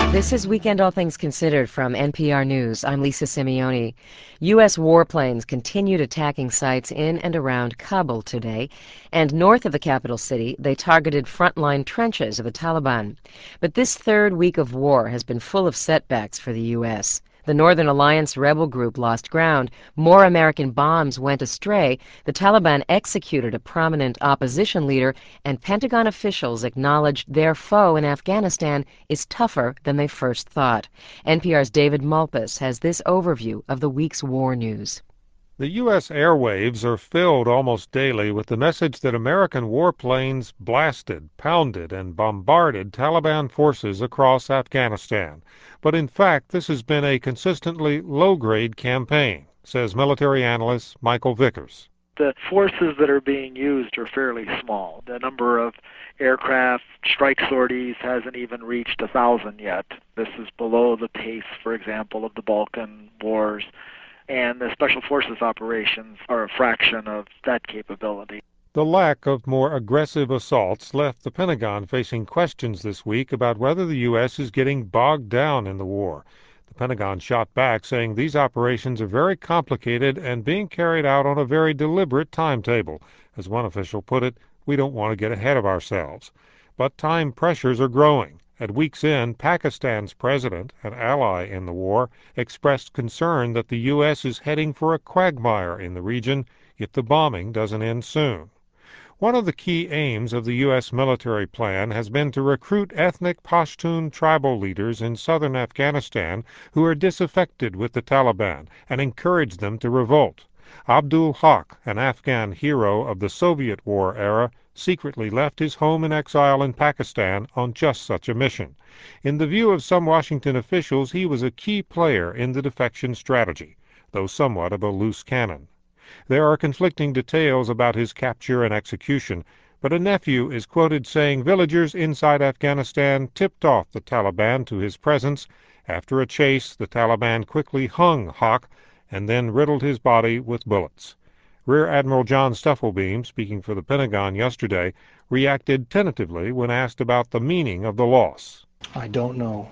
This is Weekend All Things Considered from NPR News. I'm Lisa Simeone. U.S. warplanes continued attacking sites in and around Kabul today, and north of the capital city, they targeted frontline trenches of the Taliban. But this third week of war has been full of setbacks for the U.S. The Northern Alliance rebel group lost ground. More American bombs went astray. The Taliban executed a prominent opposition leader, and Pentagon officials acknowledged their foe in Afghanistan is tougher than they first thought. NPR's David Malpass has this overview of the week's war news. The U.S. airwaves are filled almost daily with the message that American warplanes blasted, pounded, and bombarded Taliban forces across Afghanistan. But in fact, this has been a consistently low-grade campaign, says military analyst Michael Vickers. The forces that are being used are fairly small. The number of aircraft strike sorties hasn't even reached 1,000 yet. This is below the pace, for example, of the Balkan Wars. And the Special Forces operations are a fraction of that capability. The lack of more aggressive assaults left the Pentagon facing questions this week about whether the U.S. is getting bogged down in the war. The Pentagon shot back, saying these operations are very complicated and being carried out on a very deliberate timetable. As one official put it, we don't want to get ahead of ourselves. But time pressures are growing. At week's end, Pakistan's president, an ally in the war, expressed concern that the U.S. is heading for a quagmire in the region if the bombing doesn't end soon. One of the key aims of the U.S. military plan has been to recruit ethnic Pashtun tribal leaders in southern Afghanistan who are disaffected with the Taliban and encourage them to revolt. Abdul Haq, an Afghan hero of the Soviet war era, secretly left his home in exile in Pakistan on just such a mission. In the view of some Washington officials, he was a key player in the defection strategy, though somewhat of a loose cannon. There are conflicting details about his capture and execution, but a nephew is quoted saying villagers inside Afghanistan tipped off the Taliban to his presence. After a chase, the Taliban quickly hung Haq and then riddled his body with bullets. Rear Admiral John Stufflebeam, speaking for the Pentagon yesterday, reacted tentatively when asked about the meaning of the loss. I don't know.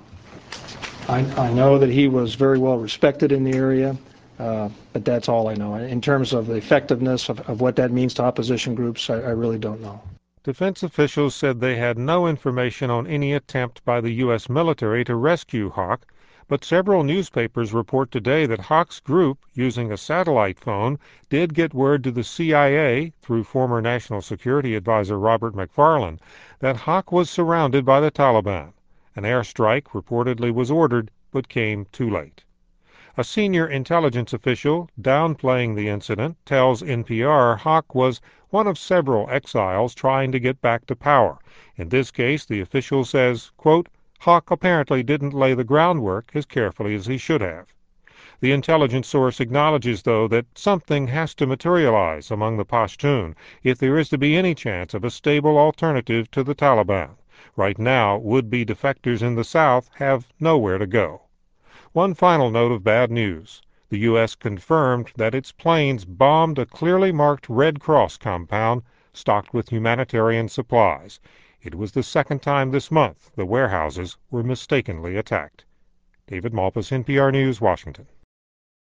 I know that he was very well respected in the area, but that's all I know. In terms of the effectiveness of what that means to opposition groups, I really don't know. Defense officials said they had no information on any attempt by the U.S. military to rescue Haq, but several newspapers report today that Haq's group, using a satellite phone, did get word to the CIA, through former National Security Advisor Robert McFarlane, that Haq was surrounded by the Taliban. An airstrike reportedly was ordered, but came too late. A senior intelligence official, downplaying the incident, tells NPR Haq was one of several exiles trying to get back to power. In this case, the official says, quote, Haq apparently didn't lay the groundwork as carefully as he should have. The intelligence source acknowledges, though, that something has to materialize among the Pashtun if there is to be any chance of a stable alternative to the Taliban. Right now, would-be defectors in the South have nowhere to go. One final note of bad news. The U.S. confirmed that its planes bombed a clearly marked Red Cross compound stocked with humanitarian supplies. It was the second time this month the warehouses were mistakenly attacked. David Malpass, NPR News, Washington.